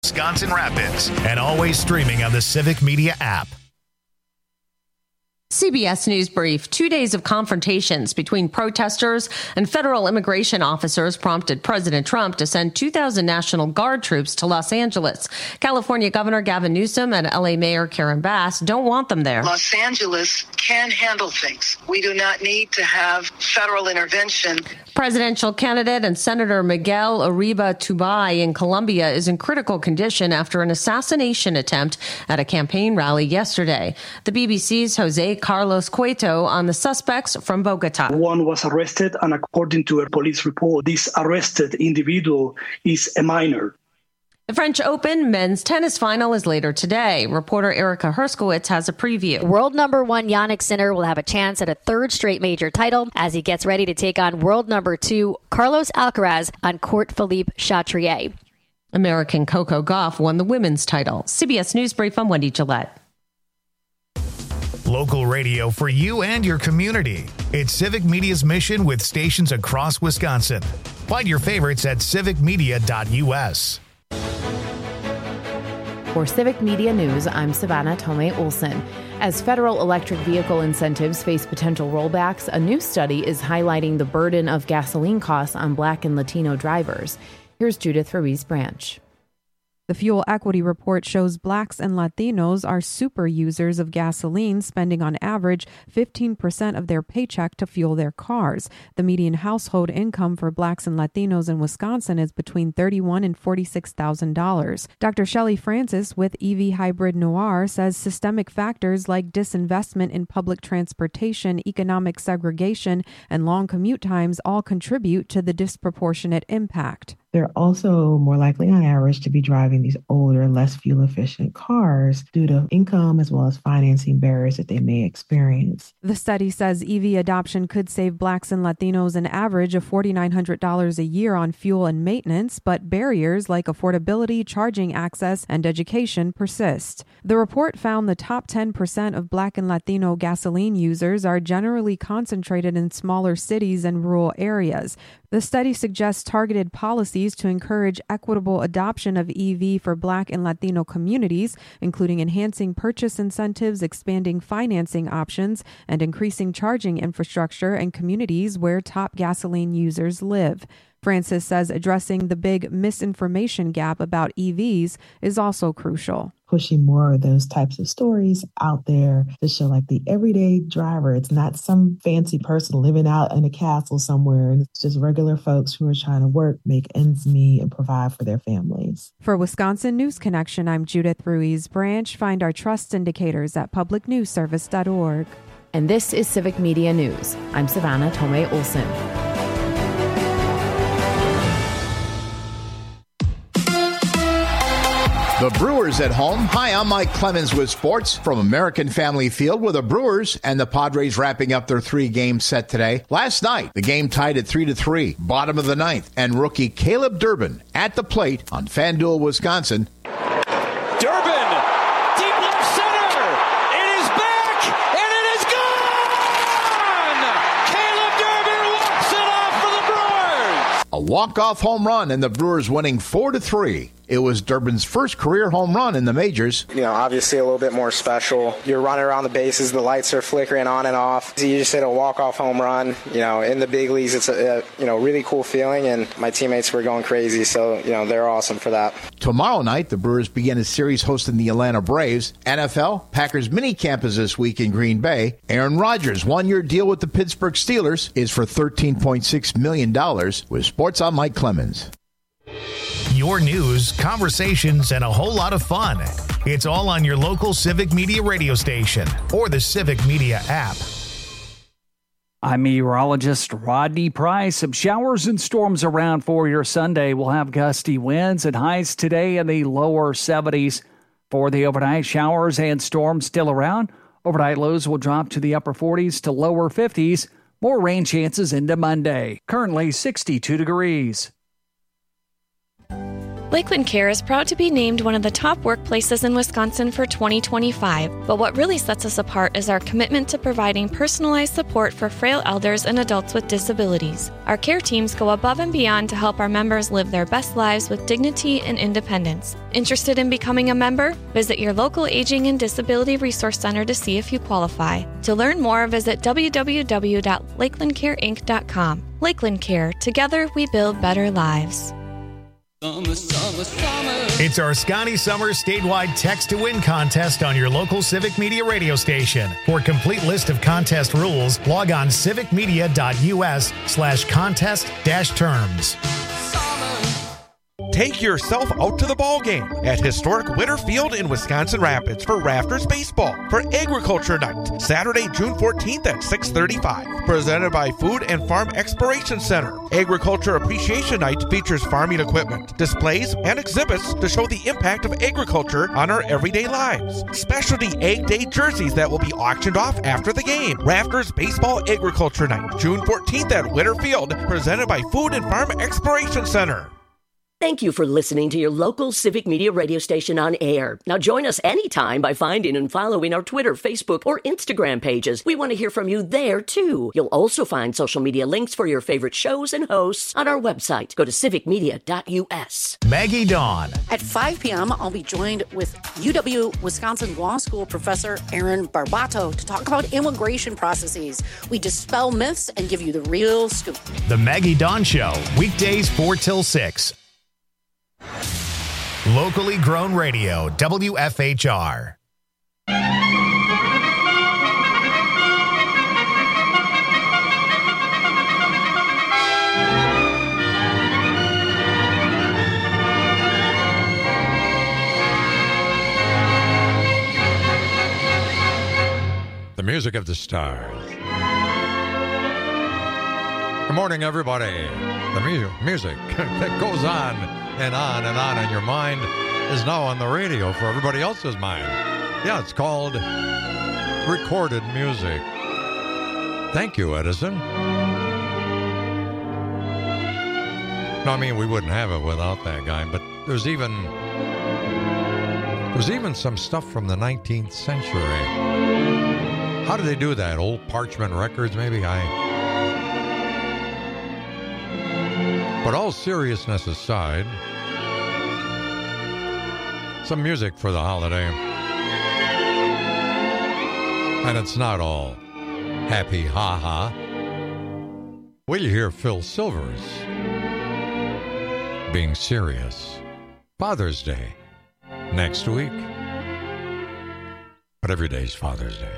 Wisconsin Rapids, and always streaming on the Civic Media app. CBS News Brief. 2 days of confrontations between protesters and federal immigration officers prompted President Trump to send 2,000 National Guard troops to Los Angeles. California Governor Gavin Newsom and LA Mayor Karen Bass don't want them there. Los Angeles can handle things. We do not need to have federal intervention. Presidential candidate and Senator Miguel Uribe Turbay in Colombia is in critical condition after an assassination attempt at a campaign rally yesterday. The BBC's Jose Carlos Cueto on the suspects from Bogota. One was arrested, and according to a police report, this arrested individual is a minor. The French Open men's tennis final is later today. Reporter Erica Herskowitz has a preview. World number one Jannik Sinner will have a chance at a third straight major title as he gets ready to take on world number 2 Carlos Alcaraz on court Philippe Chatrier. American Coco Gauff won the women's title. CBS News Brief, I'm Wendy Gillette. Local radio for you and your community. It's Civic Media's mission with stations across Wisconsin. Find your favorites at civicmedia.us. For Civic Media News, I'm Savannah Tomei Olson. As federal electric vehicle incentives face potential rollbacks, a new study is highlighting the burden of gasoline costs on Black and Latino drivers. Here's Judith Ruiz Branch. The Fuel Equity Report shows Blacks and Latinos are super users of gasoline, spending on average 15% of their paycheck to fuel their cars. The median household income for Blacks and Latinos in Wisconsin is between $31,000 and $46,000. Dr. Shelley Francis with EV Hybrid Noir says systemic factors like disinvestment in public transportation, economic segregation, and long commute times all contribute to the disproportionate impact. They're also more likely on average to be driving these older, less fuel-efficient cars due to income as well as financing barriers that they may experience. The study says EV adoption could save Blacks and Latinos an average of $4,900 a year on fuel and maintenance, but barriers like affordability, charging access, and education persist. The report found the top 10% of Black and Latino gasoline users are generally concentrated in smaller cities and rural areas. The study suggests targeted policies to encourage equitable adoption of EV for Black and Latino communities, including enhancing purchase incentives, expanding financing options, and increasing charging infrastructure in communities where top gasoline users live. Francis says addressing the big misinformation gap about EVs is also crucial. Pushing more of those types of stories out there to show like the everyday driver. It's not some fancy person living out in a castle somewhere. It's just regular folks who are trying to work, make ends meet, and provide for their families. For Wisconsin News Connection, I'm Judith Ruiz Branch. Find our trust indicators at publicnewsservice.org. And this is Civic Media News. I'm Savannah Tomei Olson. The Brewers at home. Hi, I'm Mike Clemens with sports from American Family Field, where the Brewers and the Padres wrapping up their 3-game set today. Last night, the game tied at 3-3, bottom of the ninth, and rookie Caleb Durbin at the plate on FanDuel, Wisconsin. Durbin, deep left center. It is back, and it is gone! Caleb Durbin walks it off for the Brewers. A walk-off home run, and the Brewers winning 4-3. It was Durbin's first career home run in the majors. You know, obviously a little bit more special. You're running around the bases, the lights are flickering on and off. You just hit a walk-off home run. You know, in the big leagues, it's a really cool feeling, and my teammates were going crazy, so, they're awesome for that. Tomorrow night, the Brewers begin a series hosting the Atlanta Braves. NFL, Packers minicamp is this week in Green Bay. Aaron Rodgers' one-year deal with the Pittsburgh Steelers is for $13.6 million. With sports, I'm Mike Clemens. Your news, conversations, and a whole lot of fun. It's all on your local Civic Media radio station or the Civic Media app. I'm meteorologist Rodney Price. Some showers and storms around for your Sunday. We'll have gusty winds and highs today in the lower 70s. For the overnight, showers and storms still around. Overnight lows will drop to the upper 40s to lower 50s. More rain chances into Monday. Currently 62 degrees. Lakeland Care is proud to be named one of the top workplaces in Wisconsin for 2025, but what really sets us apart is our commitment to providing personalized support for frail elders and adults with disabilities. Our care teams go above and beyond to help our members live their best lives with dignity and independence. Interested in becoming a member? Visit your local Aging and Disability Resource Center to see if you qualify. To learn more, visit www.lakelandcareinc.com. Lakeland Care. Together, we build better lives. Summer, summer, summer. It's our Scotty Summer statewide text to win contest on your local Civic Media radio station. For a complete list of contest rules, log on civicmedia.us/contest-terms. Take yourself out to the ball game at historic Witter Field in Wisconsin Rapids for Rafters Baseball for Agriculture Night, Saturday, June 14th at 6:35. Presented by Food and Farm Exploration Center. Agriculture Appreciation Night features farming equipment, displays, and exhibits to show the impact of agriculture on our everyday lives. Specialty Egg Day jerseys that will be auctioned off after the game. Rafters Baseball Agriculture Night, June 14th at Witter Field, presented by Food and Farm Exploration Center. Thank you for listening to your local Civic Media radio station on air. Now join us anytime by finding and following our Twitter, Facebook, or Instagram pages. We want to hear from you there, too. You'll also find social media links for your favorite shows and hosts on our website. Go to civicmedia.us. Maggie Dawn. At 5 p.m., I'll be joined with UW-Wisconsin Law School professor Aaron Barbato to talk about immigration processes. We dispel myths and give you the real scoop. The Maggie Dawn Show, weekdays 4 till 6. Locally grown radio, WFHR. The music of the stars. Good morning, everybody. The music that goes on and on and on in your mind is now on the radio for everybody else's mind. Yeah, it's called recorded music. Thank you, Edison. No, I mean, we wouldn't have it without that guy, but there's even some stuff from the 19th century. How did they do that? Old parchment records, maybe? But all seriousness aside, some music for the holiday. And it's not all happy ha-ha. Will you hear Phil Silvers being serious? Father's Day next week. But every day's Father's Day.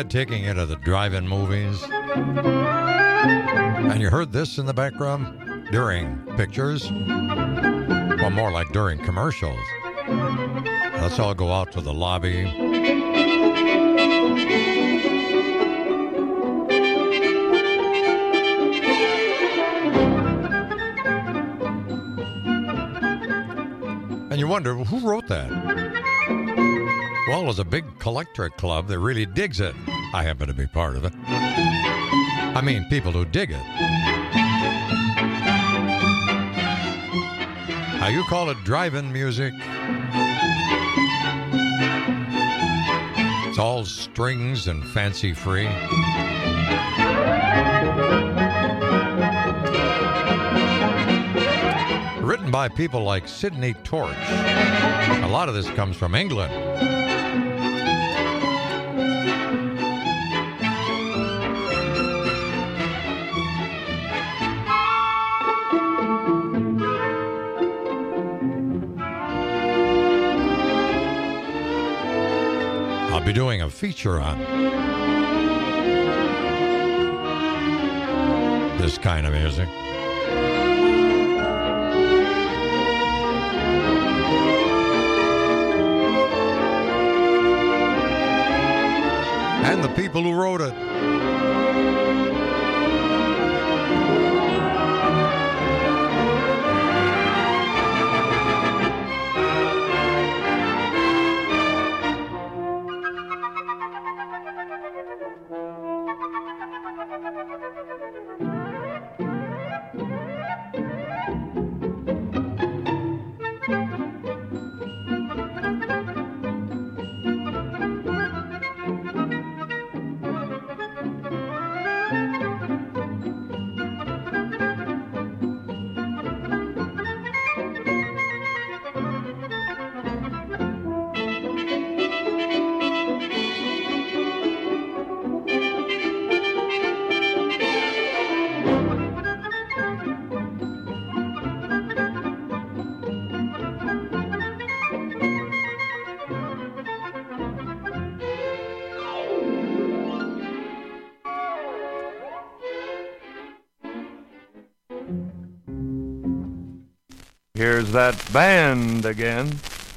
dad taking you to the drive-in movies? And you heard this in the background during pictures? Well, more like during commercials. Let's all go out to the lobby. And you wonder, who wrote that? Well, there's a big collector club that really digs it. I happen to be part of it. I mean, people who dig it. Now, you call it drive-in music. It's all strings and fancy-free. Written by people like Sidney Torch. A lot of this comes from England. I'll be doing a feature on this kind of music. And the people who wrote it. Here's that band again.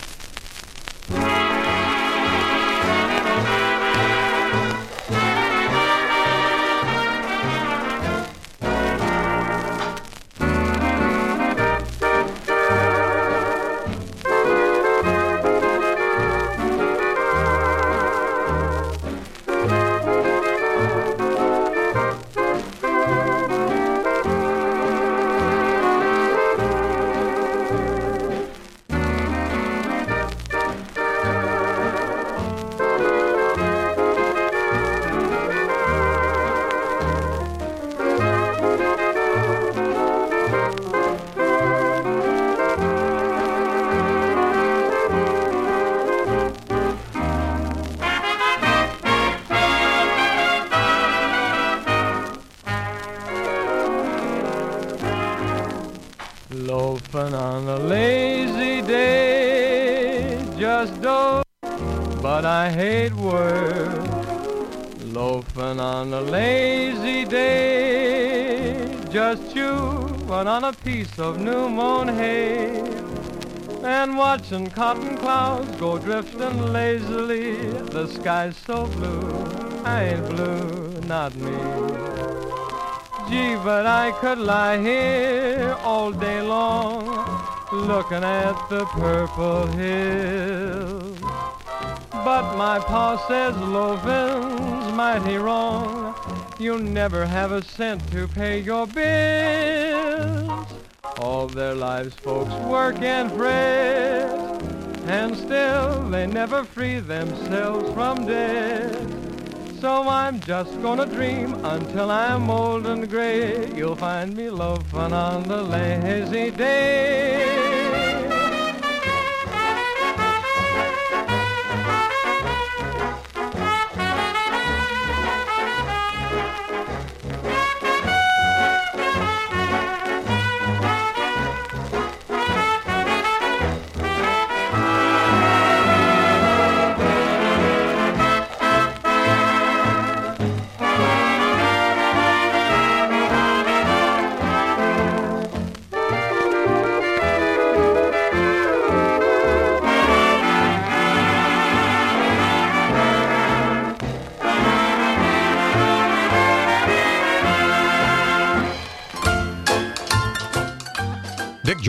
Loafing on a lazy day, just doze, but I hate work. Loafing on a lazy day, just chewing on a piece of new mown hay, and watching cotton clouds go drifting lazily. The sky's so blue, I ain't blue, not me. Gee, but I could lie here all day long, looking at the purple hills. But my pa says loafing's mighty wrong. You never have a cent to pay your bills. All their lives folks work and fret, and still they never free themselves from debt. So I'm just gonna dream until I'm old and gray. You'll find me loafing on the lazy day.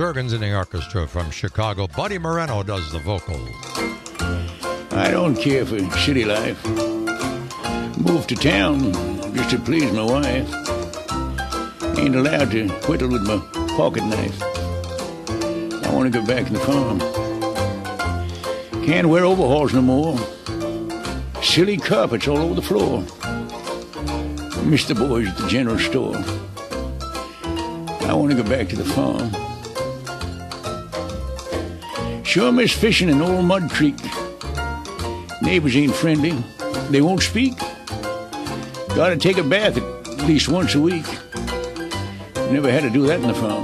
Zurgens in the orchestra from Chicago. Buddy Moreno does the vocals. I don't care for city life. Moved to town just to please my wife. Ain't allowed to whittle with my pocket knife. I want to go back to the farm. Can't wear overalls no more. Silly carpets all over the floor. Miss the boys at the general store. I want to go back to the farm. Sure miss fishing in Old Mud Creek. Neighbors ain't friendly. They won't speak. Gotta take a bath at least once a week. Never had to do that in the farm.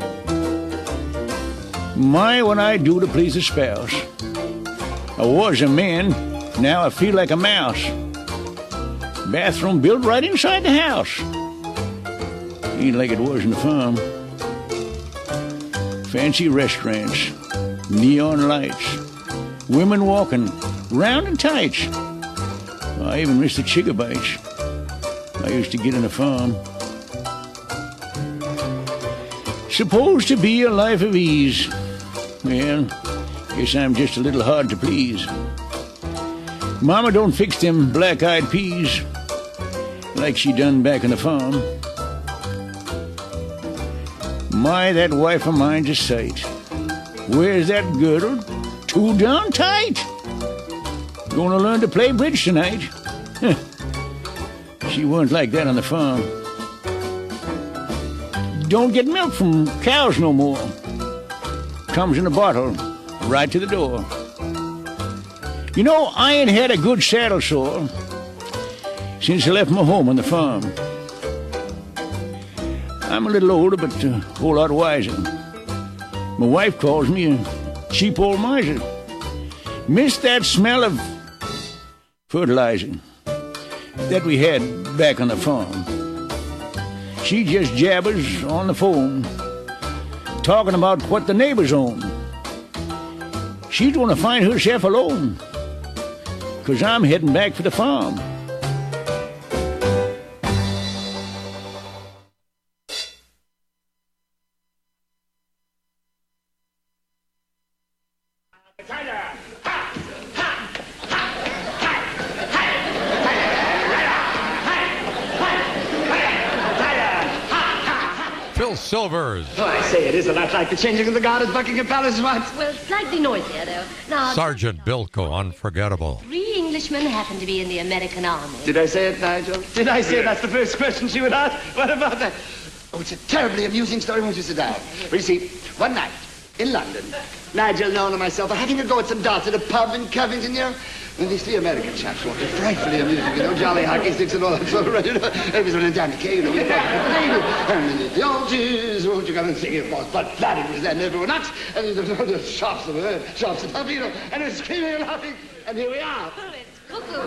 My, what I do to please a spouse. I was a man, now I feel like a mouse. Bathroom built right inside the house. Ain't like it was in the farm. Fancy restaurants, neon lights, women walking round in tights. I even miss the chicken bites I used to get in the farm. Supposed to be a life of ease. Well, guess I'm just a little hard to please. Mama don't fix them black-eyed peas like she done back in the farm. My, that wife of mine's a sight. Wears that girdle too darn tight. Gonna learn to play bridge tonight. She wasn't like that on the farm. Don't get milk from cows no more. Comes in a bottle right to the door. You know, I ain't had a good saddle sore since I left my home on the farm. I'm a little older, but a whole lot wiser. My wife calls me a cheap old miser. Miss that smell of fertilizer that we had back on the farm. She just jabbers on the phone, talking about what the neighbors own. She's gonna find herself alone, 'cause I'm heading back for the farm. Phil Silvers. Oh, I say, it is a lot like the changing of the guard at Buckingham Palace once. Well, slightly noisier, though. Now, Sergeant Bilko, unforgettable. 3 Englishmen happen to be in the American Army. Did I say it, Nigel? Did I say it? That's the first question she would ask. What about that? Oh, it's a terribly amusing story. Won't you sit down? Well, you see, one night in London, Nigel, Nolan, and myself are having a go at some darts at a pub in Covington, you know. And these 3 American chaps were frightfully amusing, you know, jolly hockey sticks and all that sort of, you know. It was an Danny Kaye, you know, and the oldies, won't you come and sing it, boss? But bloody was then everyone nuts, and the shops of her, shops of her, you know, and they're screaming and laughing, and here we are. Cuckoo.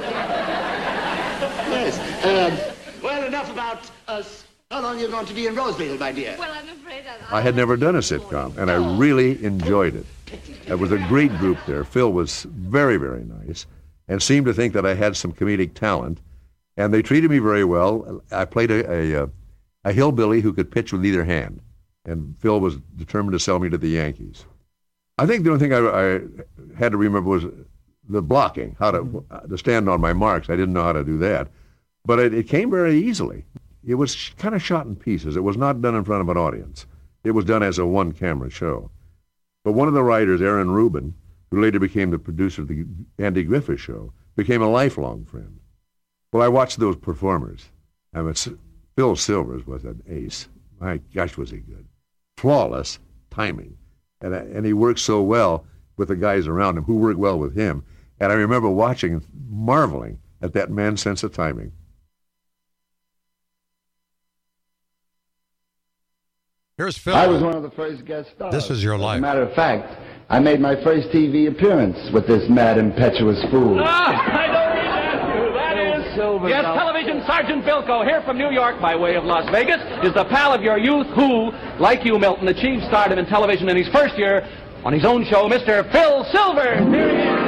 Yes. Well, enough about us. How long are you going to be in Roseville, my dear? Well, I'm afraid I had never done a sitcom, and I really enjoyed it. It was a great group there. Phil was very, very nice and seemed to think that I had some comedic talent, and they treated me very well. I played a hillbilly who could pitch with either hand, and Phil was determined to sell me to the Yankees. I think the only thing I had to remember was the blocking, how to stand on my marks. I didn't know how to do that, but it came very easily. It was kind of shot in pieces. It was not done in front of an audience. It was done as a one-camera show. But one of the writers, Aaron Rubin, who later became the producer of the Andy Griffith Show, became a lifelong friend. Well, I watched those performers. I mean, Phil Silvers was an ace. My gosh, was he good. Flawless timing. And he worked so well with the guys around him who worked well with him. And I remember watching, marveling at that man's sense of timing. Here's Phil. I was one of the first guest stars. This is your life. As a matter of fact, I made my first TV appearance with this mad, impetuous fool. I don't need to ask you. That is Silver. Yes, television Sergeant Bilko, here from New York by way of Las Vegas, is the pal of your youth who, like you, Milton, achieved stardom in television in his first year on his own show, Mr. Phil Silvers. Here he is.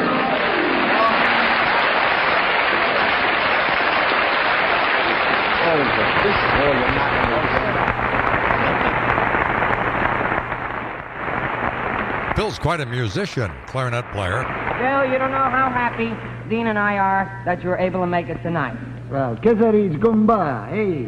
Phil's quite a musician, clarinet player. Phil, you don't know how happy Dean and I are that you were able to make it tonight. Well, Kizarich Gumba, hey.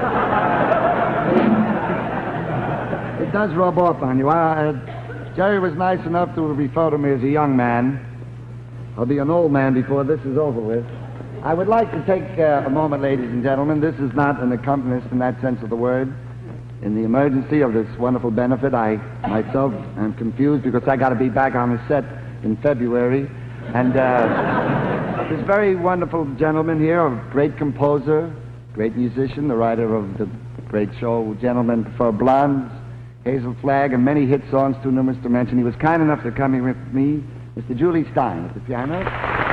It does rub off on you. Jerry was nice enough to refer to me as a young man. I'll be an old man before this is over with. I would like to take a moment, ladies and gentlemen. This is not an accompanist in that sense of the word. In the emergency of this wonderful benefit, I myself am confused because I got to be back on the set in February. And this very wonderful gentleman here, a great composer, great musician, the writer of the great show Gentlemen Prefer Blondes, Hazel Flag, and many hit songs too numerous to mention. He was kind enough to come here with me, Mr. Julie Stein at the piano.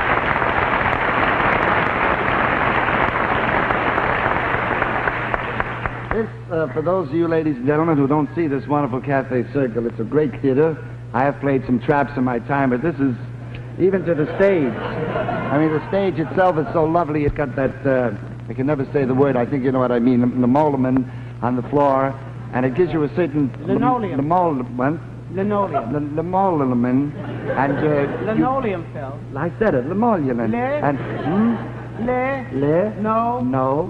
This, for those of you ladies and gentlemen who don't see this wonderful Cafe Circle, it's a great theater. I have played some traps in my time, but this is even to the stage. I mean, the stage itself is so lovely. It's got that, I can never say the word, I think you know what I mean, linoleum on the floor, and it gives you a certain... Linoleum. Linoleum. Linoleum. And... Linoleum, Phil. I said it, linoleum. And... No.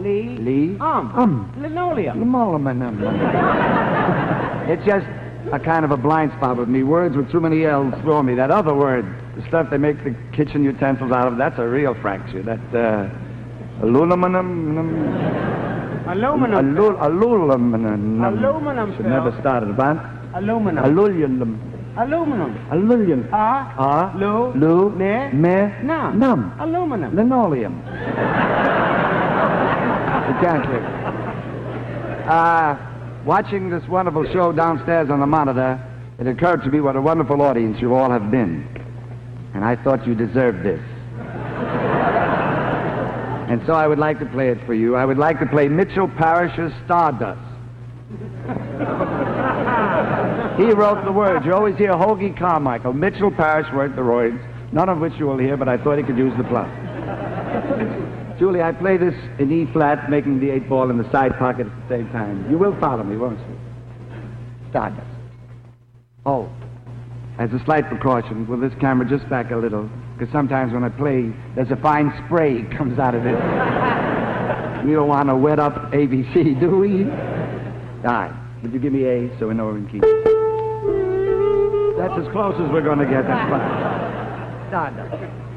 Linoleum. Linoleum. It's just a kind of a blind spot with me. Words with too many L's throw me. That other word, the stuff they make the kitchen utensils out of, that's a real fracture. That, aluminum. Aluminum. Aluminum, should never start it, but... Aluminum. Aluminum. Aluminum. Aluminum. Num. Aluminum. Linoleum. Exactly. Watching this wonderful show downstairs on the monitor, it occurred to me what a wonderful audience you all have been. And I thought you deserved this. And so I would like to play it for you. I would like to play Mitchell Parish's Stardust. He wrote the words. You always hear Hoagie Carmichael. Mitchell Parish wrote the words, none of which you will hear, but I thought he could use the plot. Julie, I play this in E-flat, making the 8-ball in the side pocket at the same time. You will follow me, won't you? Stardust. Oh, as a slight precaution, will this camera just back a little? Because sometimes when I play, there's a fine spray comes out of it. We don't want to wet up ABC, do we? All right. Would you give me A so we know we're in key? That's as close as we're going to get. That's fine. Stardust.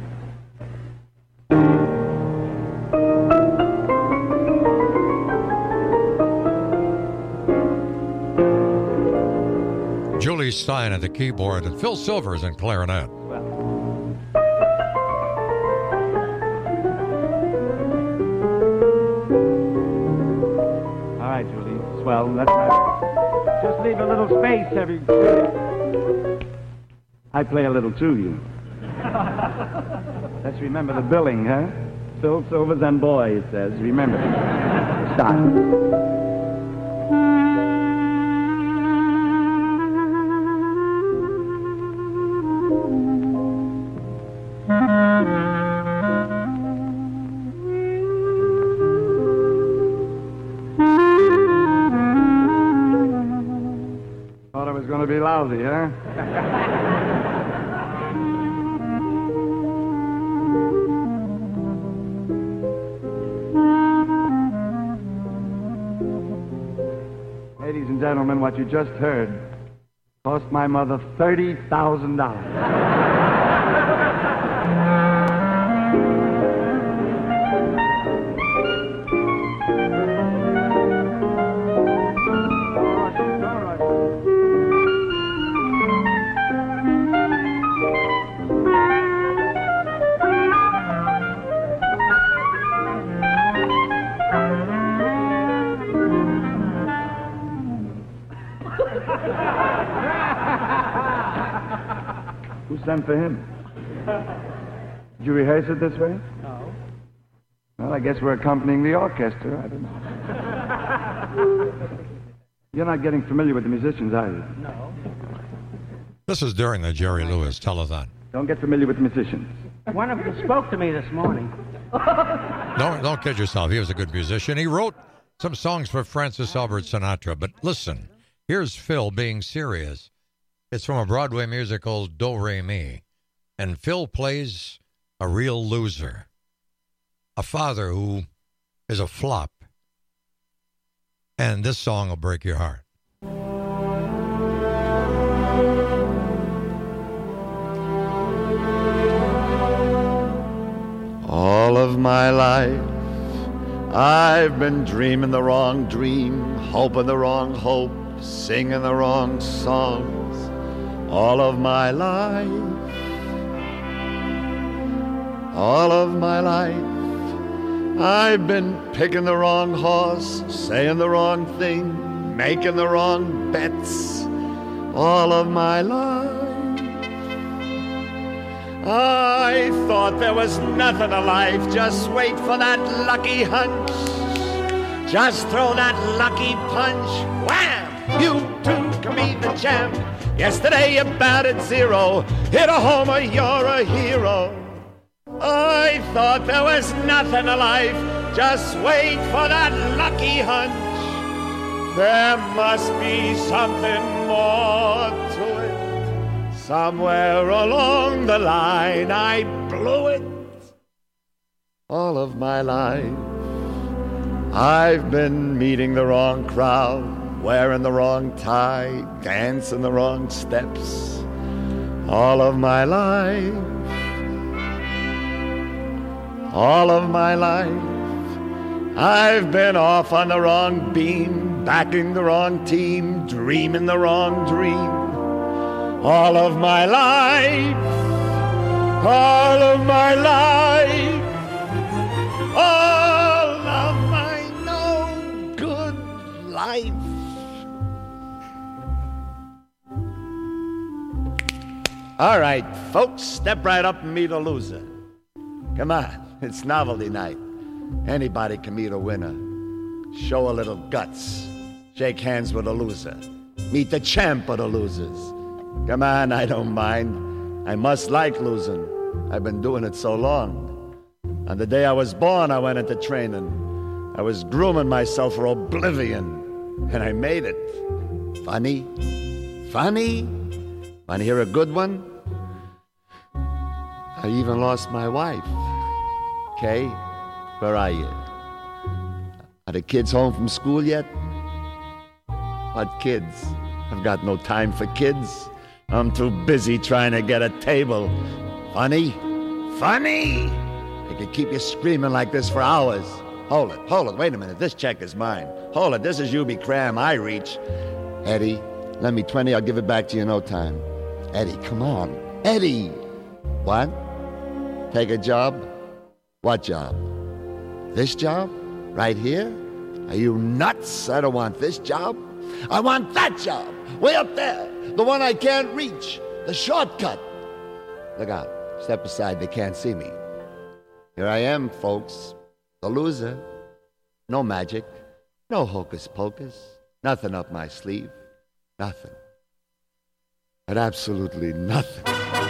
Julie Stein at the keyboard and Phil Silvers in clarinet. All right, Julie. Swell. Let's just leave a little space every... I play a little too, you. Let's remember the billing, huh? Phil Silvers and Boy, it says. Remember. Stop. Thought it was going to be lousy, huh? Ladies and gentlemen, what you just heard cost my mother $30,000. Who sent for him? Did you rehearse it this way? No. Well, I guess we're accompanying the orchestra. I don't know. You're not getting familiar with the musicians, are you? No. This is during the Jerry Lewis telethon. Don't get familiar with the musicians. One of them spoke to me this morning. Don't kid yourself. He was a good musician. He wrote some songs for Francis Albert Sinatra. But listen, here's Phil being serious. It's from a Broadway musical, Do Re Mi. And Phil plays a real loser. A father who is a flop. And this song will break your heart. All of my life, I've been dreaming the wrong dream, hoping the wrong hope, singing the wrong songs. All of my life, all of my life, I've been picking the wrong horse, saying the wrong thing, making the wrong bets. All of my life, I thought there was nothing to life. Just wait for that lucky hunch. Just throw that lucky punch. Wham! You too can be the champ. Yesterday you batted 0. Hit a homer, you're a hero. I thought there was nothing to life. Just wait for that lucky hunch. There must be something more to it. Somewhere along the line I blew it. All of my life I've been meeting the wrong crowd, wearing the wrong tie, dancing the wrong steps. All of my life, all of my life I've been off on the wrong beam, backing the wrong team, dreaming the wrong dream. All of my life, all of my life, all of my no good life. All right, folks, step right up and meet a loser. Come on, it's novelty night. Anybody can meet a winner. Show a little guts. Shake hands with a loser. Meet the champ of the losers. Come on, I don't mind. I must like losing. I've been doing it so long. On the day I was born, I went into training. I was grooming myself for oblivion, and I made it. Funny? Funny? Want to hear a good one? I even lost my wife. Kay, where are you? Are the kids home from school yet? What kids? I've got no time for kids. I'm too busy trying to get a table. Funny? Funny? I could keep you screaming like this for hours. Hold it, wait a minute, this check is mine. Hold it, this is Ubi Cram, I reach. Eddie, lend me 20, I'll give it back to you in no time. Eddie, come on. Eddie! What? Take a job? What job? This job? Right here? Are you nuts? I don't want this job. I want that job, way up there, the one I can't reach, the shortcut. Look out, step aside, they can't see me. Here I am, folks, the loser. No magic, no hocus pocus, nothing up my sleeve, nothing. But absolutely nothing.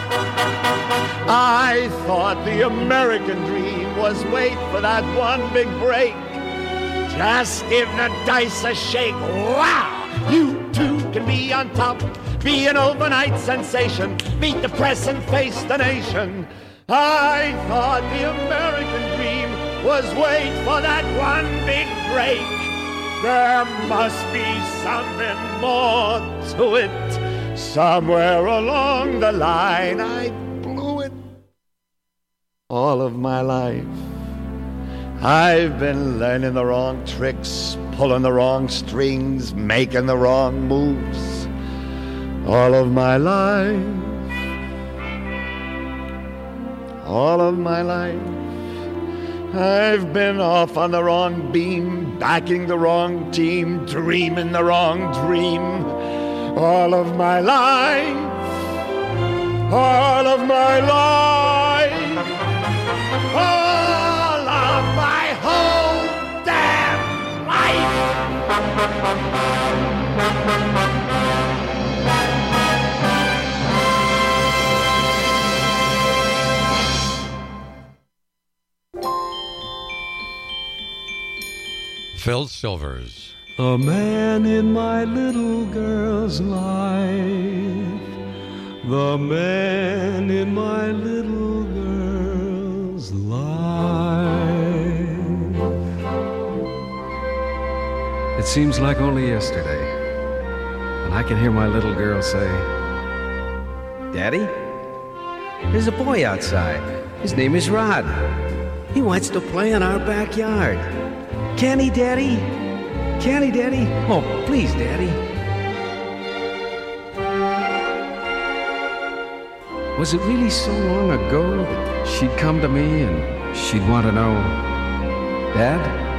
I thought the American dream was wait for that one big break. Just give the dice a shake. Wow! You too can be on top, be an overnight sensation, beat the press and face the nation. I thought the American dream was wait for that one big break. There must be something more to it. Somewhere along the line I blew it. All of my life I've been learning the wrong tricks, pulling the wrong strings, making the wrong moves. All of my life, all of my life, I've been off on the wrong beam, backing the wrong team, dreaming the wrong dream. All of my life, all of my life, all of my whole damn life. Phil Silvers. A man in my little girl's life the man in my little girl's life. It seems like only yesterday, and I can hear my little girl say, "Daddy, there's a boy outside. His name is Rod. He wants to play in our backyard. Can he, Daddy? Can he, Daddy? Oh, please, Daddy." Was it really so long ago that she'd come to me and she'd want to know, "Dad,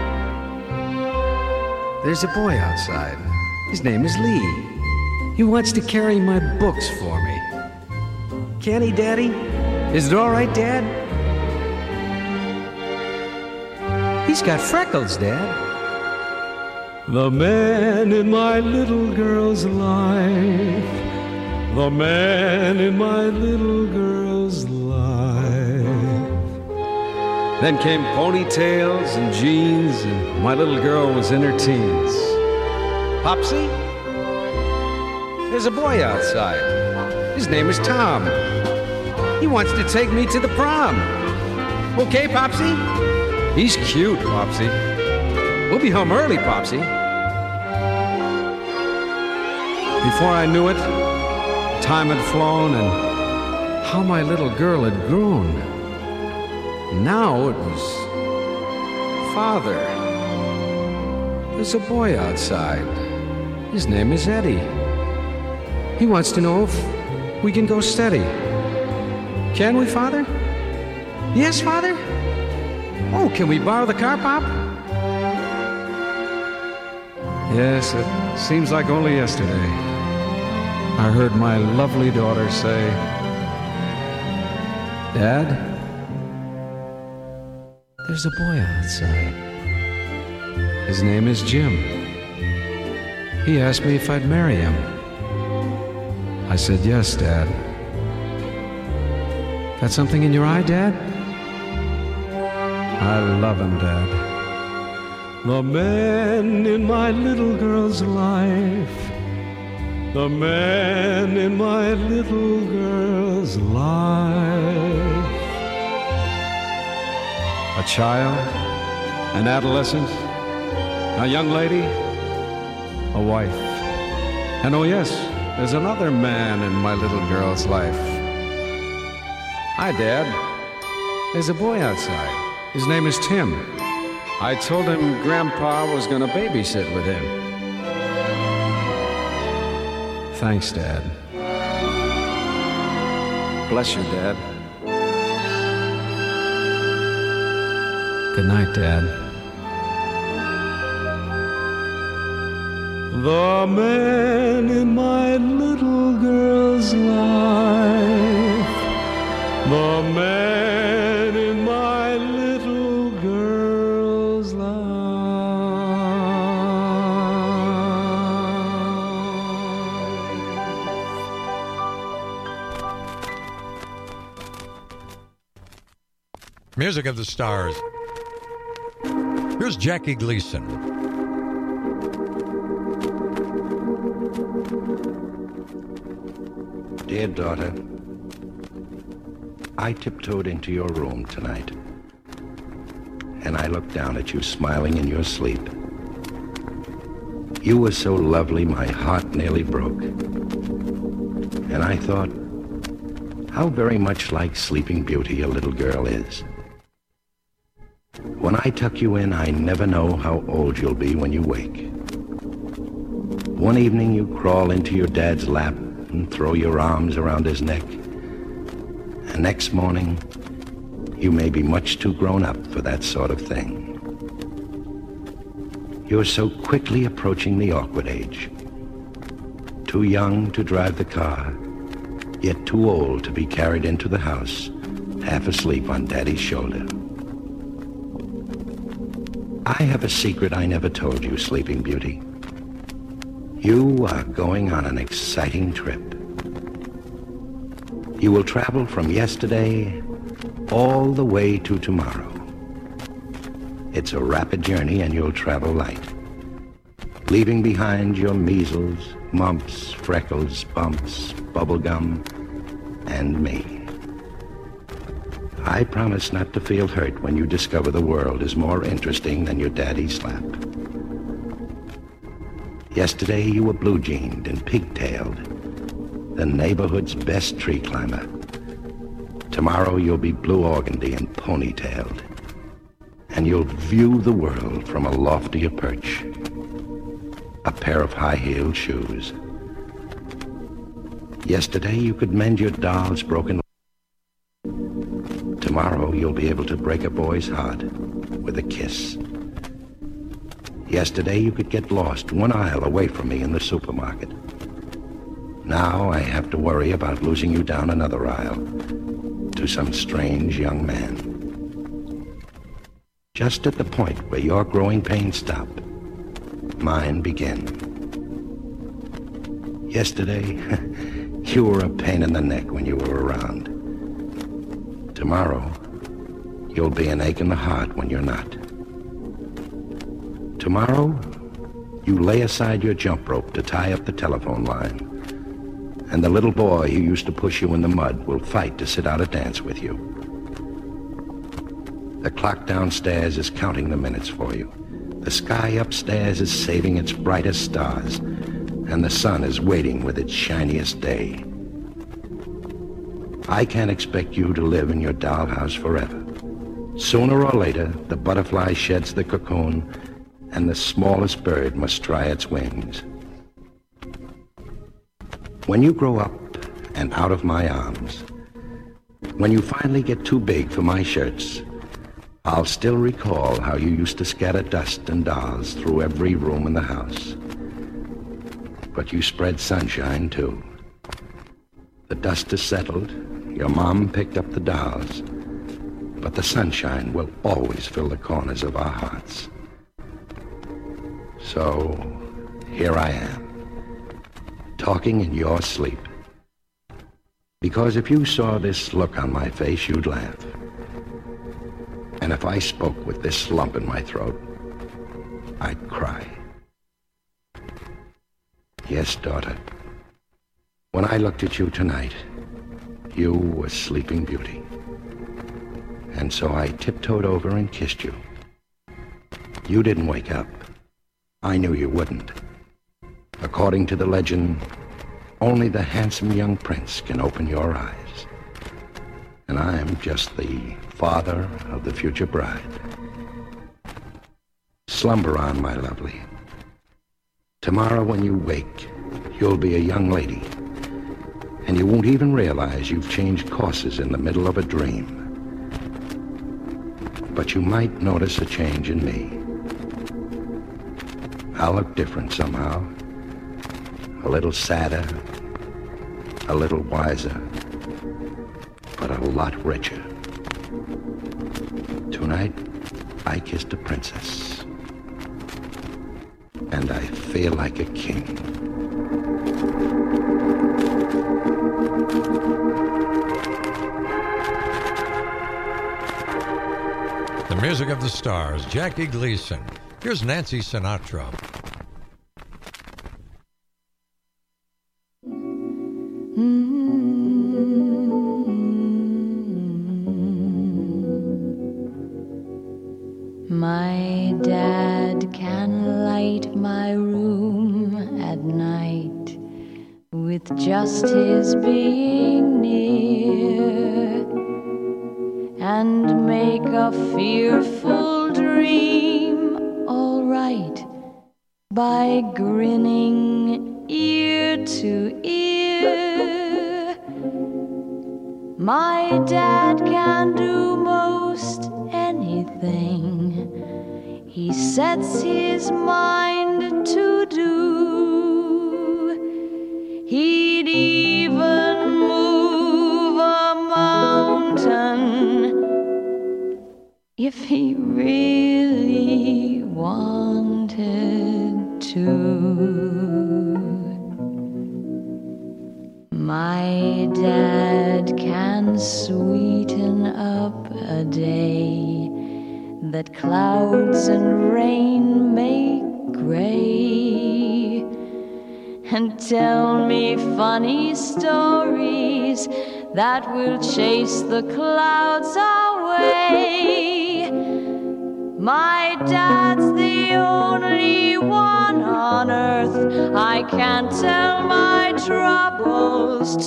there's a boy outside. His name is Lee. He wants to carry my books for me. Can he, Daddy? Is it all right, Dad? He's got freckles, Dad." The man in my little girl's life, the man in my little girl's life. Then came ponytails and jeans, and my little girl was in her teens. "Popsy, there's a boy outside. His name is Tom. He wants to take me to the prom. Okay, Popsy? He's cute, Popsy. We'll be home early, Popsy." Before I knew it, time had flown, and how my little girl had grown. Now it was, "Father, there's a boy outside. His name is Eddie. He wants to know if we can go steady. Can we, Father? Yes, Father? Oh, can we borrow the car, Pop?" Yes, it seems like only yesterday I heard my lovely daughter say, "Dad, there's a boy outside. His name is Jim. He asked me if I'd marry him. I said, yes, Dad. Got something in your eye, Dad? I love him, Dad. The man in my little girl's life, the man in my little girl's life. A child, an adolescent, a young lady, a wife. And oh yes, there's another man in my little girl's life. Hi, Dad. There's a boy outside. His name is Tim. I told him Grandpa was going to babysit with him. Thanks, Dad. Bless you, Dad. Good night, Dad. The man in my little girl's life, the man in my little girl's life. Music of the Stars. Here's Jackie Gleason. Dear daughter, I tiptoed into your room tonight, and I looked down at you smiling in your sleep. You were so lovely, my heart nearly broke. And I thought, how very much like Sleeping Beauty a little girl is. When I tuck you in, I never know how old you'll be when you wake. One evening you crawl into your dad's lap and throw your arms around his neck. And next morning, you may be much too grown up for that sort of thing. You're so quickly approaching the awkward age. Too young to drive the car, yet too old to be carried into the house, half asleep on Daddy's shoulder. I have a secret I never told you, Sleeping Beauty. You are going on an exciting trip. You will travel from yesterday all the way to tomorrow. It's a rapid journey and you'll travel light, leaving behind your measles, mumps, freckles, bumps, bubblegum, and me. I promise not to feel hurt when you discover the world is more interesting than your daddy's lap. Yesterday you were blue-jeaned and pigtailed, the neighborhood's best tree climber. Tomorrow you'll be blue organdy and ponytailed, and you'll view the world from a loftier perch. A pair of high-heeled shoes. Yesterday you could mend your doll's broken. Tomorrow you'll be able to break a boy's heart with a kiss. Yesterday you could get lost one aisle away from me in the supermarket. Now I have to worry about losing you down another aisle to some strange young man. Just at the point where your growing pains stop, mine begin. Yesterday, you were a pain in the neck when you were around. Tomorrow, you'll be an ache in the heart when you're not. Tomorrow, you lay aside your jump rope to tie up the telephone line, and the little boy who used to push you in the mud will fight to sit out a dance with you. The clock downstairs is counting the minutes for you. The sky upstairs is saving its brightest stars, and the sun is waiting with its shiniest day. I can't expect you to live in your dollhouse forever. Sooner or later, the butterfly sheds the cocoon, and the smallest bird must try its wings. When you grow up and out of my arms, when you finally get too big for my shirts, I'll still recall how you used to scatter dust and dolls through every room in the house. But you spread sunshine, too. The dust is settled. Your mom picked up the dolls. But the sunshine will always fill the corners of our hearts. So, here I am, talking in your sleep. Because if you saw this look on my face, you'd laugh. And if I spoke with this lump in my throat, I'd cry. Yes, daughter. When I looked at you tonight, you were Sleeping Beauty. And so I tiptoed over and kissed you. You didn't wake up. I knew you wouldn't. According to the legend, only the handsome young prince can open your eyes. And I'm just the father of the future bride. Slumber on, my lovely. Tomorrow when you wake, you'll be a young lady, and you won't even realize you've changed courses in the middle of a dream. But you might notice a change in me. I'll look different somehow. A little sadder, a little wiser, but a lot richer. Tonight, I kissed a princess, and I feel like a king. The music of the stars, Jackie Gleason. Here's Nancy Sinatra. My dad can light my room at night with just his being near, and make a fearful dream all right by grinning ear to ear. My dad can do most anything he sets his mind to do. He'd even move a mountain if he really wanted to. My dad can sweeten up a day that clouds and rain make gray, and tell me funny stories that will chase the clouds away. My dad's the only one on earth I can tell my troubles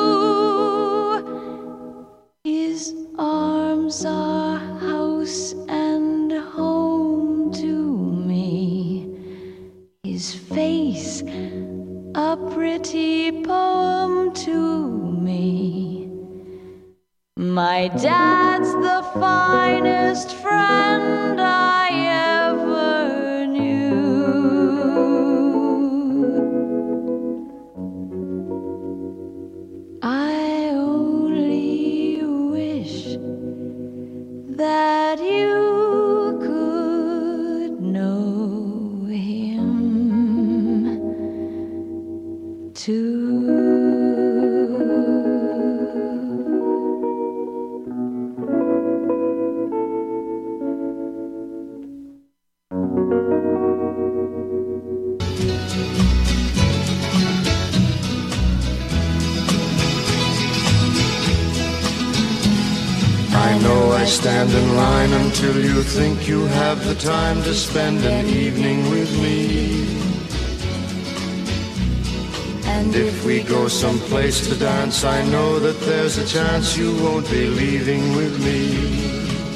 to. His arms are house and home to me. His face a pretty poem to me. My dad's the finest friend I ever knew. I only wish that you could know him too. I know I stand in line until you think you have the time to spend an evening with me. And if we go someplace to dance, I know that there's a chance you won't be leaving with me.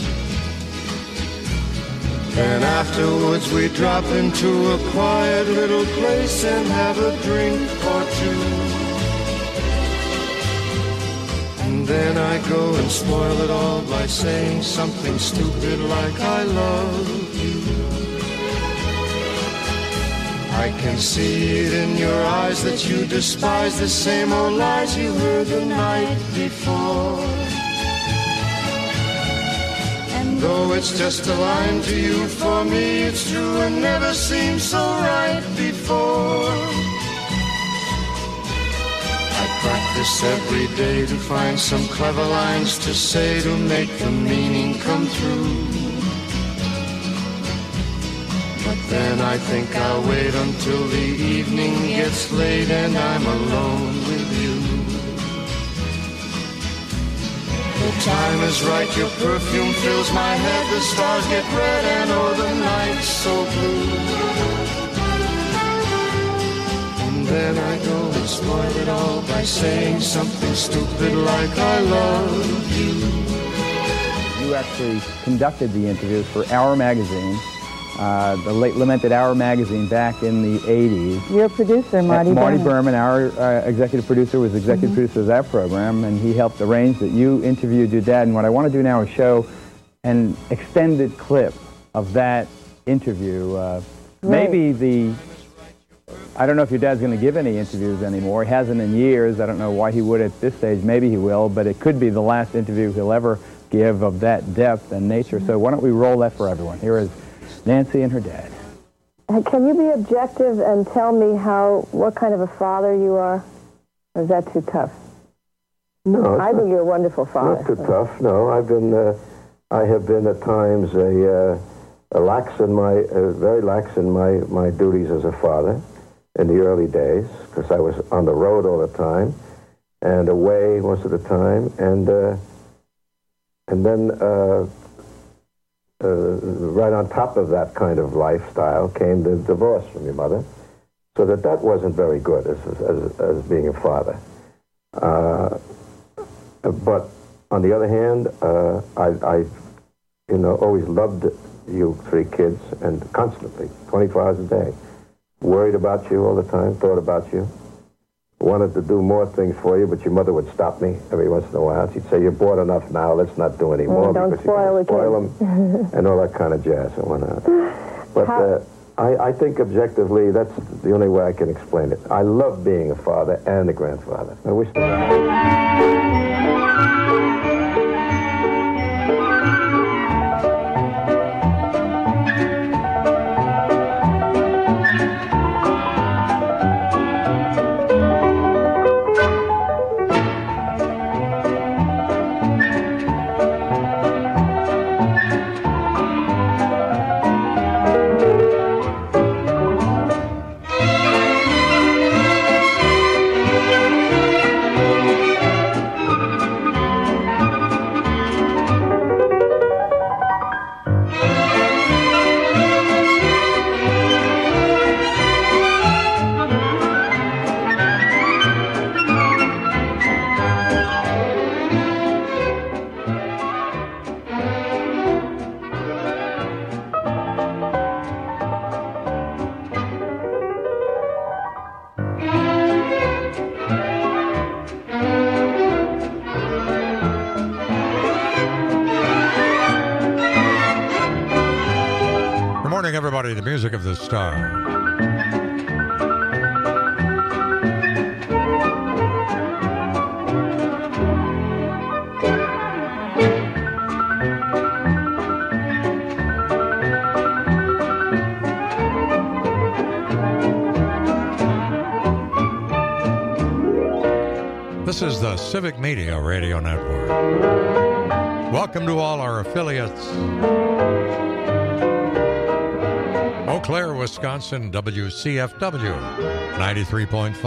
Then afterwards we drop into a quiet little place and have a drink or two. And then I go and spoil it all by saying something stupid like I love you. I can see it in your eyes that you despise the same old lies you heard the night before. And though it's just a line to you, for me it's true and never seemed so right before. Practice every day to find some clever lines to say to make the meaning come through. But then I think I'll wait until the evening gets late and I'm alone with you. The time is right, your perfume fills my head, the stars get red and oh the night's so blue. Then I go and spoil it all by saying something stupid like I love you. You actually conducted the interviews for Hour magazine, the late lamented Hour magazine back in the 80s. You're a producer, Marty Berman. Marty Berman, our executive producer, was executive producer of that program, and he helped arrange that you interviewed your dad. And what I want to do now is show an extended clip of that interview. Maybe the... I don't know if your dad's going to give any interviews anymore. He hasn't in years. I don't know why he would at this stage. Maybe he will, but it could be the last interview he'll ever give of that depth and nature. So why don't we roll that for everyone? Here is Nancy and her dad. Can you be objective and tell me what kind of a father you are? Or is that too tough? No. I think you're a wonderful father. Not too tough, no. I have been at times very lax in my duties as a father. In the early days, because I was on the road all the time and away most of the time, and then right on top of that kind of lifestyle came the divorce from your mother, so that wasn't very good as being a father. But on the other hand, I always loved you three kids, and constantly, 24 hours a day. Worried about you all the time, thought about you. Wanted to do more things for you, but your mother would stop me every once in a while. She'd say, "You're bored enough now, let's not do any more." Don't because spoil you're spoil them, and all that kind of jazz and whatnot. But I think objectively, that's the only way I can explain it. I love being a father and a grandfather. I wish morning, everybody. The music of the star. This is the Civic Media Radio Network. Welcome to all our affiliates. Eau Claire, Wisconsin, WCFW 93.5.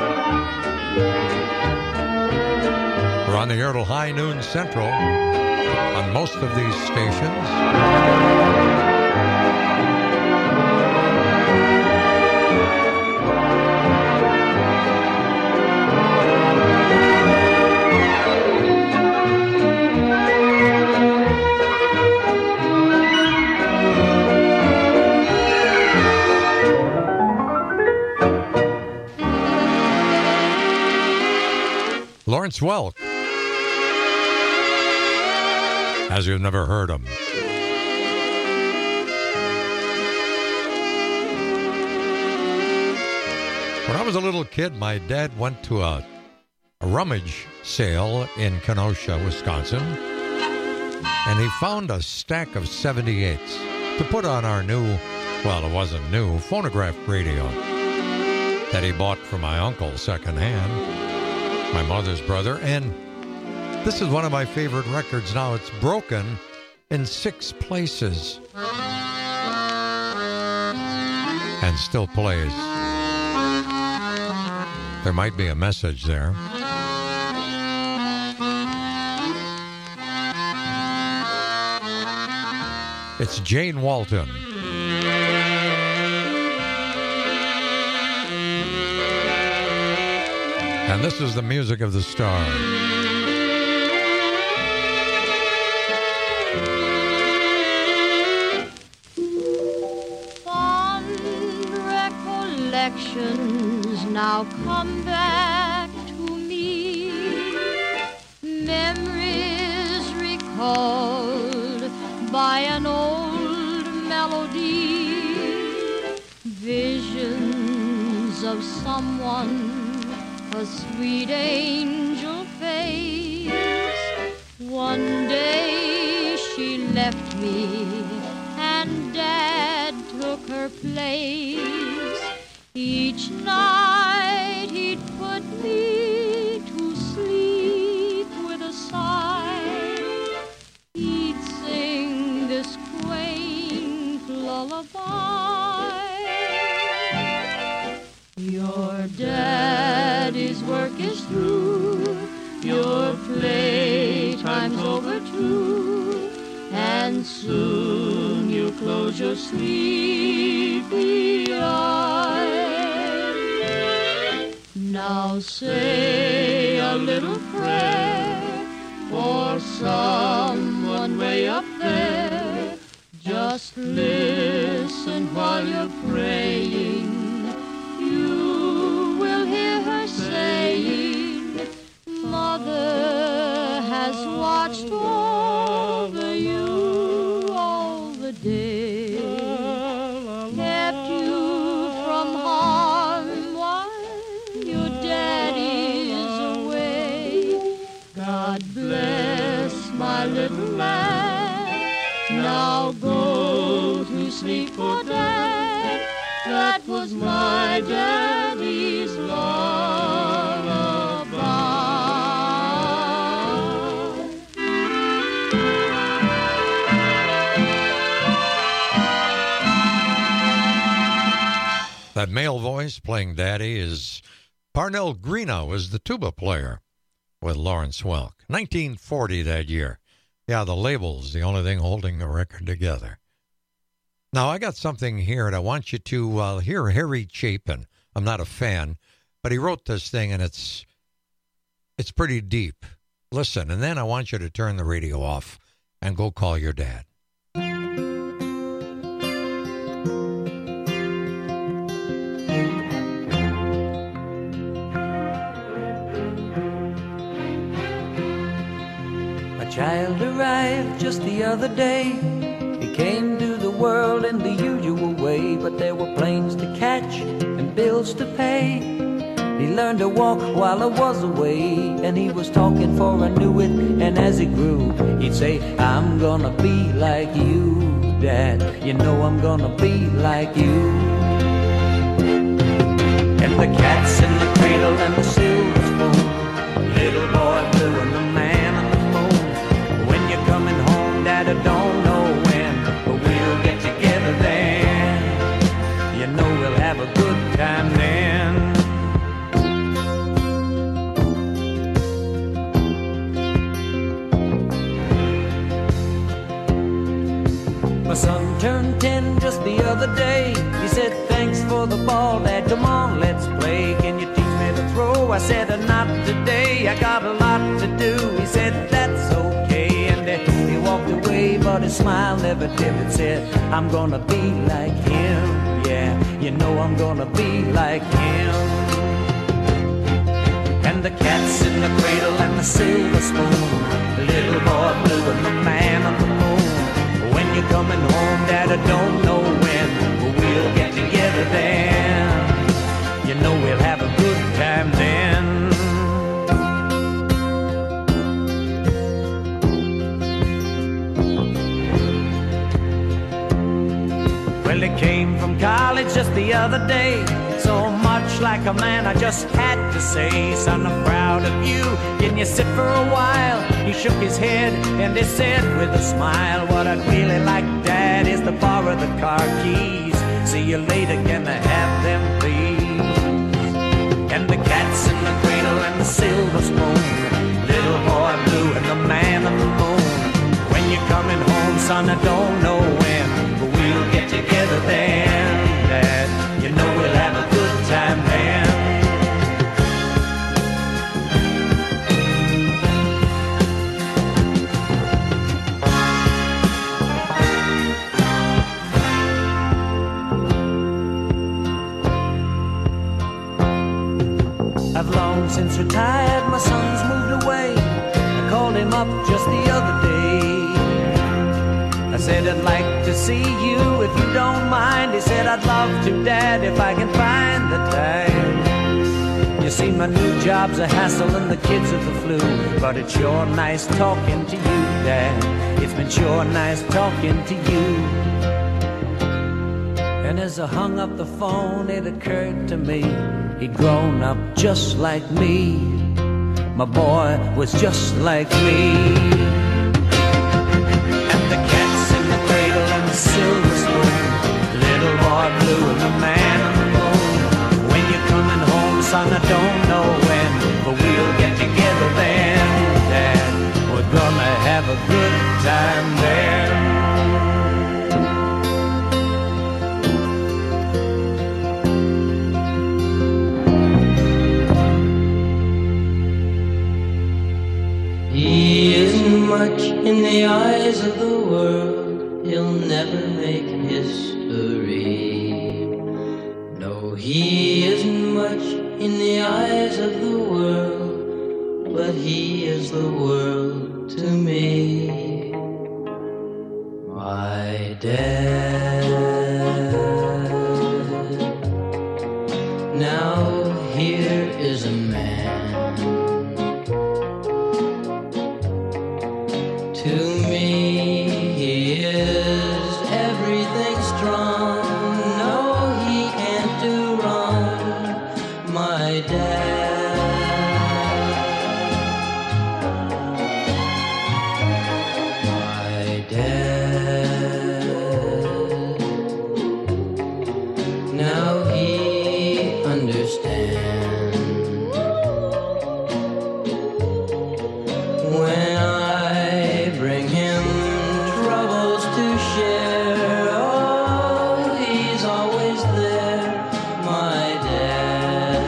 We're on the air till high noon central on most of these stations. Lawrence Welk, as you've never heard him. When I was a little kid, my dad went to a rummage sale in Kenosha, Wisconsin, and he found a stack of 78s to put on our new, well, it wasn't new, phonograph radio that he bought from my uncle secondhand. My mother's brother, and this is one of my favorite records now. It's broken in 6 places and still plays. There might be a message there. It's Jane Walton. And this is the music of the star. Fond recollections now come back to me. Memories recalled by an old melody. Visions of someone, a sweet angel face. One day she left me and Dad took her place. Each night he'd put me to sleep with a sigh. He'd sing this quaint lullaby. Your daddy's work is through, your playtime's over too, and soon you'll close your sleepy eyes. Now say a little prayer for someone way up there. Just listen while you're praying. You will hear her saying, Mother has watched over you all the day, kept you from harm while your daddy is away. God bless my little lad. Now go to sleep, for Dad. That was my daddy's lullaby. That male voice playing Daddy is Parnell Greenough, is the tuba player with Lawrence Welk. 1940 that year. Yeah, the label's the only thing holding the record together. Now, I got something here, and I want you to hear Harry Chapin. I'm not a fan, but he wrote this thing, and it's pretty deep. Listen, and then I want you to turn the radio off and go call your dad. A child arrived just the other day. He came to the world in the usual way, but there were planes to catch and bills to pay. He learned to walk while I was away, and he was talking for I knew it. And as he grew, he'd say, I'm gonna be like you, Dad. You know I'm gonna be like you. And the cat's in the cradle and the silver spoon, little boy blue and the man on the moon. When you're coming home, Dad, I don't know when, but we'll get together then. You know we'll have a good time then. My son turned 10 just the other day. He said, thanks for the ball, Dad, come on, let's play. Can you teach me to throw? I said, not today, I got a lot to do. He said, that's okay, and he walked away, but his smile never dimmed. Said, I'm gonna be like him, yeah, you know I'm gonna be like him. And the cat's in the cradle and the silver spoon, the little boy blue and the man on the moon. When you're coming home, Dad, I don't know when, but we'll get together then. You know we'll have a good time then. Well, he came from college just the other day, so much like a man I just had to say, son, I'm proud of you, can you sit for a while? He shook his head and he said with a smile, what I'd really like, Dad, is to borrow the car keys. See you later, can I have them, please? And the cat's in the cradle and the silver spoon, little boy blue and the man on the moon. When you're coming home, son, I don't know when, but we'll get together then, Dad. You know we'll have a good time then. I've long since retired, my son's moved away. I called him up just the other day. I said, I'd like to see you if you don't mind. He said, I'd love to, Dad, if I can find the time. You see, my new job's a hassle and the kids are the flu, but it's sure nice talking to you, Dad. It's been sure nice talking to you. And as I hung up the phone, it occurred to me, he'd grown up just like me. My boy was just like me. Silver spoon, little boy blue and the man on the moon. When you're coming home, son, I don't know when, but we'll get together then, Dad. We're gonna have a good time then. He isn't much in the eyes of the world. He'll never make history. No, he isn't much in the eyes of the world, but he is the world to me. My dad. Now here is a man. To me, he is everything strong. No, he can't do wrong. My dad. My dad. Now he understands. When I bring him troubles to share, oh, he's always there, my dad.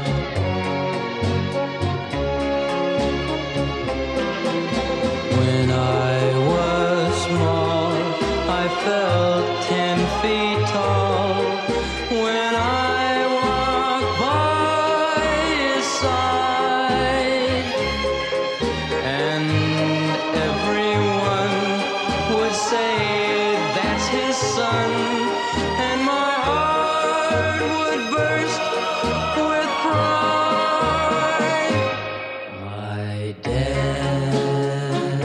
When I was small, I felt 10 feet tall. When I walked by his side, and everyone would say, that's his son, and my heart would burst with pride. My dad,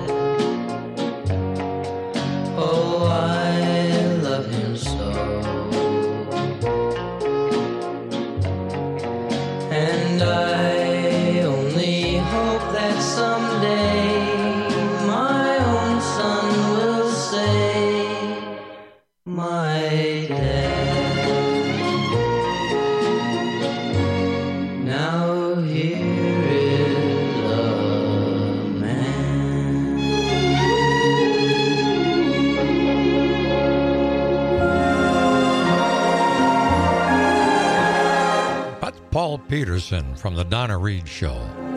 oh, I love him so, and I only hope that someday my own son will say, my dad. Now here is a man. That's Paul Peterson from the Donna Reed Show.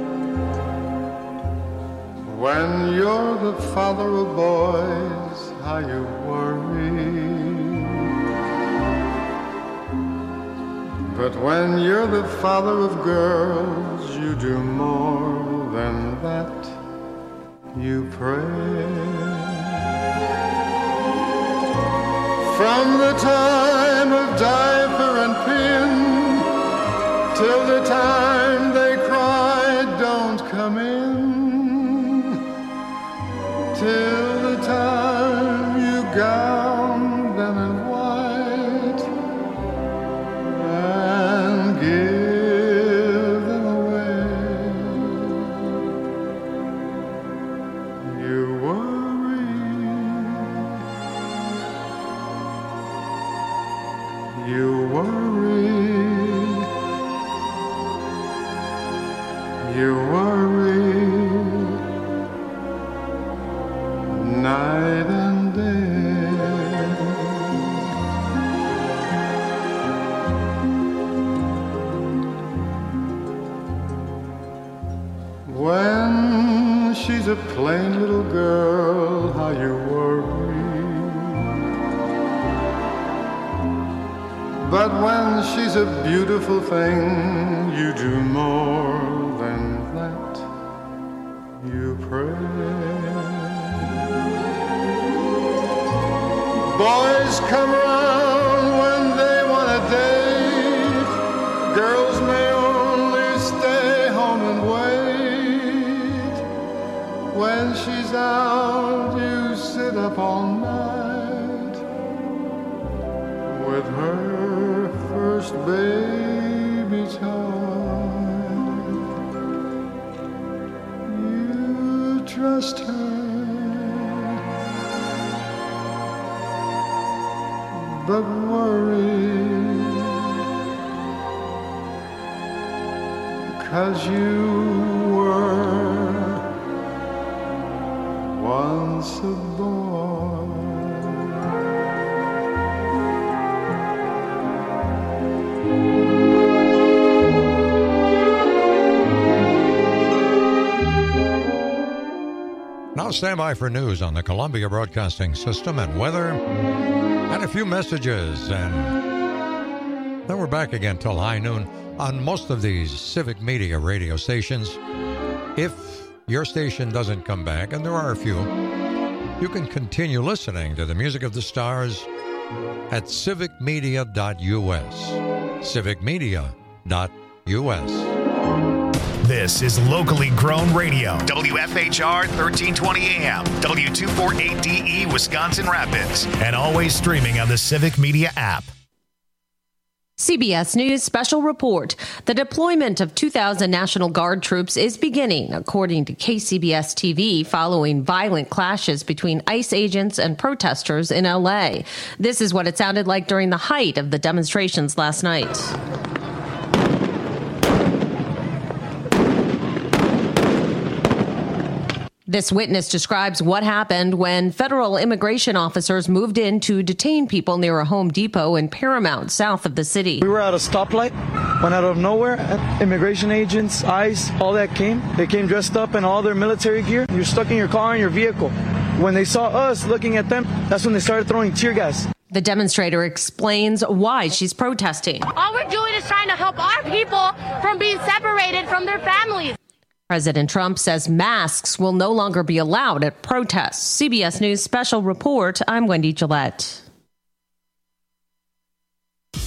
When you're the father of boys, how you worry. But when you're the father of girls, you do more than that. You pray. From the time of diaper and pin till the time they cry, don't come in. Till the time you gown them in white and give them away, you worry, you worry, you worry. Night and day. When she's a plain little girl, how you worry. But when she's a beautiful thing, you do more than that. You pray. Boys come around when they want a date. Girls may only stay home and wait. When she's out, you sit up all night with her first baby toy. You trust her, but worry, 'cause you were once a boy. Now stand by for news on the Columbia Broadcasting System and weather and a few messages. And then we're back again till high noon on most of these civic media radio stations. If your station doesn't come back, and there are a few, you can continue listening to the music of the stars at civicmedia.us. Civicmedia.us. This is locally grown radio. WFHR 1320 AM, W248DE, Wisconsin Rapids, and always streaming on the Civic Media app. CBS News special report. The deployment of 2,000 National Guard troops is beginning, according to KCBS TV, following violent clashes between ICE agents and protesters in L.A. This is what it sounded like during the height of the demonstrations last night. This witness describes what happened when federal immigration officers moved in to detain people near a Home Depot in Paramount, south of the city. We were at a stoplight when out of nowhere, immigration agents, ICE, all that came. They came dressed up in all their military gear. You're stuck in your car and your vehicle. When they saw us looking at them, that's when they started throwing tear gas. The demonstrator explains why she's protesting. All we're doing is trying to help our people from being separated from their families. President Trump says masks will no longer be allowed at protests. CBS News Special Report. I'm Wendy Gillette.